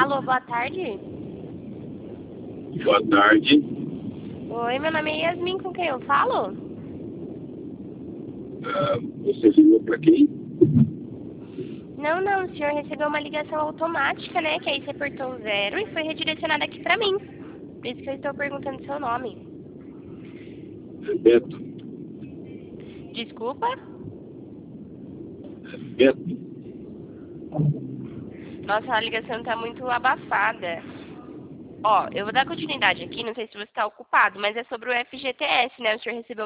Alô, boa tarde. Boa tarde. Oi, meu nome é Yasmin, com quem eu falo? Você ligou para quem? Não, o senhor recebeu uma ligação automática, né? Que aí você apertou o 0 e foi redirecionada aqui pra mim. Por isso que eu estou perguntando seu nome. Beto. Desculpa? Beto. Nossa, a ligação tá muito abafada. Ó, eu vou dar continuidade aqui, não sei se você está ocupado, mas é sobre o FGTS, né? O senhor recebeu